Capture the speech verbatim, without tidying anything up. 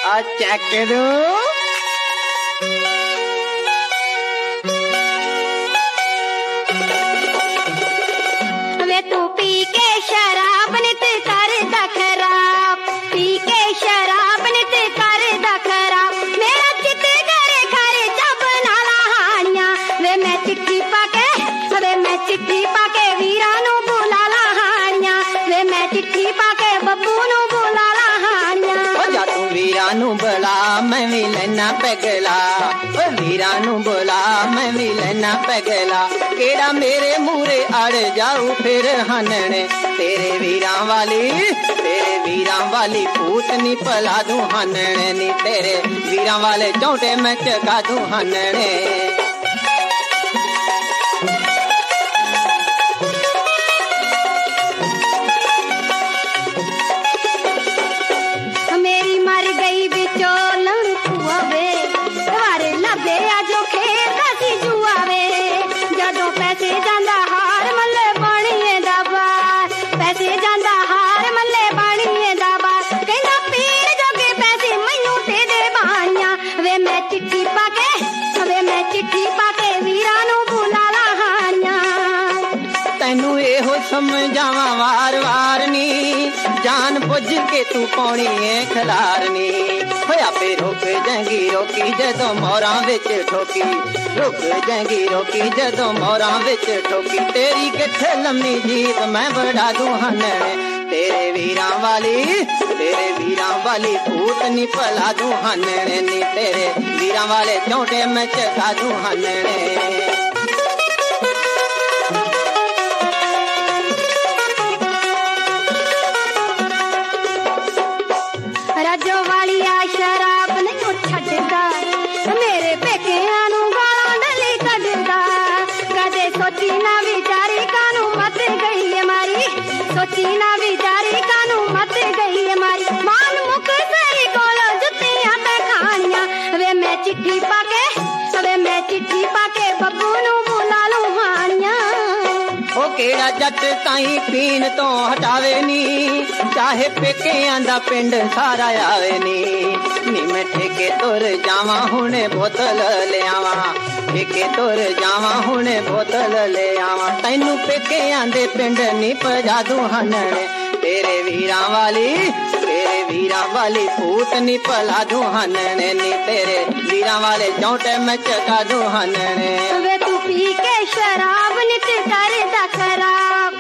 ਆ ਚੱਕ ਦੋ ਵੇ ਤੂੰ ਪੀ ਕੇ ਸ਼ਰਾਬ ਨਿਤ ਕਰਦਾ ਖਰਾਬ, ਪੀ ਕੇ ਸ਼ਰਾਬ ਨਿਤ ਕਰਦਾ ਖਰਾਬ। ਮੇਰਾ ਚਿੱਤ ਕਰੇ ਖਰੇ ਜਬ ਨਾਲਾ ਹਾਣੀਆਂ ਵੇ ਮੈਂ ਚਿੱਠੀ ਪਾ ਕੇ, ਵੇ ਮੈਂ ਚਿੱਠੀ ਪਾ ਕੇ ਵੀਰਾਂ ਨੂੰ ਬੁਲਾ ਲਾ ਹਾਣੀਆਂ ਵੇ ਮੈਂ ਚਿੱਠੀ ਪਾ ਕੇ ਬੱਬੂ ਨੂੰ ਬੁਲਾ ਲਾ ਹਾਣੀਆਂ। ਜਾ ਤੂੰ ਵੀਰਾਂ ਨੂੰ ਬੁਲਾ ਮੈਂ ਵੀ ਲੈਣਾ ਪੈਗਲਾ, ਓ ਵੀਰਾਂ ਨੂੰ ਬੁਲਾ ਮੈਂ ਵੀ ਲੈਣਾ ਪੈਗਲਾ। ਕਿਹੜਾ ਮੇਰੇ ਮੂਰੇ ਅੜ ਜਾਊ ਫਿਰ ਹਾਨਣੇ ਤੇਰੇ ਵੀਰਾਂ ਵਾਲੀ, ਤੇਰੇ ਵੀਰਾਂ ਵਾਲੀ ਭੂਤ ਨੀ ਭਲਾ ਦੂ ਹਾਨਣੇ ਨੀ ਤੇਰੇ ਵੀਰਾਂ ਵਾਲੇ ਝੋਟੇ ਮੈਂ ਚਕਾ ਦੂ ਹਾਨਣੇ। ਮੇਰੀ ਮਰ ਗਈ ਵਿਚੋਲਣ ਭੂਆ ਵੇ ਦੁਆਰੇ ਲੱਭੇ ਆ ਜੋ ਖੇਡਦਾ ਸੀ ਜੂਆ ਵੇ। ਜਦੋਂ ਪੈਸੇ ਜਾਂਦਾ ਹਾਰ ਮੱਲੇ ਬਣੀਏ ਦਾ ਬਾਰ, ਪੈਸੇ ਜਾਂਦਾ ਹਾਰ ਮੱਲੇ ਬਣੀਏ ਦਾ ਬਾਰ। ਕਹਿੰਦਾ ਪੀਣ ਜੋਗੇ ਪੈਸੇ ਮੈਨੂੰ ਦੇ ਦੇ ਬਾਣੀਆਂ ਵੇ ਮੈਂ ਚਿੱਠੀ ਪਾ ਕੇ, ਵੇ ਮੈਂ ਚਿੱਠੀ ਪਾ ਕੇ ਵੀਰਾਂ ਨੂੰ ਬੁਲਾ ਲਾ ਹਾਣੀਆਂ। ਤੈਨੂੰ ਇਹੋ ਸਮਝਾਵਾਂ ਵਾਰ ਵਾਰ ਨੀ ਜਾਨ ਪੁੱਜ ਕੇ ਤੂੰ ਪਾਉਣੀ ਏ ਖਲਾਰਨੀ। ਹੋਇਆ ਪੇ ਰੁਕ ਜਾਂਗੀ ਰੋਕੀ ਜਦੋਂ ਮੋਰਾਂ ਵਿੱਚ ਠੋਕੀ, ਰੁਕ ਜਾਂਗੀ ਰੋਕੀ ਜਦੋਂ ਮੋਰਾਂ ਵਿੱਚ ਠੋਕੀ। ਤੇਰੀ ਕਿੱਥੇ ਲੰਮੀ ਜੀਤ ਮੈਂ ਵੜਾ ਦੂ ਹਾਨਣੇ ਤੇਰੇ ਵੀਰਾਂ ਵਾਲੀ, ਤੇਰੇ ਵੀਰਾਂ ਵਾਲੀ ਭੂਤ ਨੀ ਭਲਾ ਦੂ ਹਾਨਣੇ ਨੀ ਤੇਰੇ ਵੀਰਾਂ ਵਾਲੇ ਝੋਟੇ ਮੈਂ ਚਕਾ ਦੂ ਹਾਨਣੇ। ਰਾਜੋ ਵਾਲੀਆ ਸ਼ਰਾਬ ਨਹੀਂ ਛੱਡਦਾ, ਮੇਰੇ ਪੇਕਿਆਂ ਨੂੰ ਗਾਲਾਂ ਡਲੀ ਕੱਢਦਾ। ਕਦੇ ਸੋਚੀ ਨਾ ਵਿਚਾਰੀ ਕਾਨੂੰ ਮੱਤ ਗਈ ਏ ਮਾਰੀ, ਸੋਚੀ ਨਾ ਵਿਚਾਰੀ ਕਾਨੂੰ ਮੱਤ ਗਈ ਏ ਮਾਰੀ। ਮਾਨ ਮੁਕ ਤੇਰੀ ਕੋਲ ਜੁੱਤੀਆਂ ਤੇ ਖਾਣੀਆਂ ਵੇ ਮੈਂ ਚਿੱਠੀ ਪਾ ਕੇ, ਵੇ ਮੈਂ ਚਿੱਠੀ ਪਾ ਕੇ ਬੱਬੂ ਨੂੰ ਬੁਲਾ ਲੂ ਹਾਣੀਆਂ। ਉਹ ਕਿਹੜਾ ਜੱਟ ਤਾਈਂ ਪੀਣ ਤੋਂ ਹਟਾਵੇ ਨੀ ਚਾਹੇ ਪੇਕਿਆਂ ਦਾ ਪਿੰਡ ਸਾਰਾ ਆਵੇ ਨੀ। ਨੀ ਮੈਂ ਠੇਕੇ ਤੁਰ ਜਾਵਾਂ ਹੁਣੇ ਬੋਤਲ ਲਿਆਵਾਂ, ਠੇਕੇ ਤੁਰ ਜਾਵਾਂ ਹੁਣੇ ਬੋਤਲ ਲਿਆਵਾਂ। ਤੈਨੂੰ ਪੇਕਿਆਂ ਦੇ ਪਿੰਡ ਨੀ ਭਜਾ ਦੂ ਹਾਨਣੇ ਤੇਰੇ ਵੀਰਾਂ ਵਾਲੀ, ਤੇਰੇ ਵੀਰਾਂ ਵਾਲੀ ਭੂਤ ਨੀ ਭਲਾ ਦੂ ਹਾਨਣੇ ਨੀ ਤੇਰੇ ਵੀਰਾਂ ਵਾਲੇ ਝੋਟੇ ਮੈਂ ਚਕਾ ਦੂ ਹਾਨਣੇ। ਵੇ ਤੂੰ ਪੀ ਕੇ ਸ਼ਰਾਬ ਨਿਤ ਕਰਦਾ ਖਰਾਬ,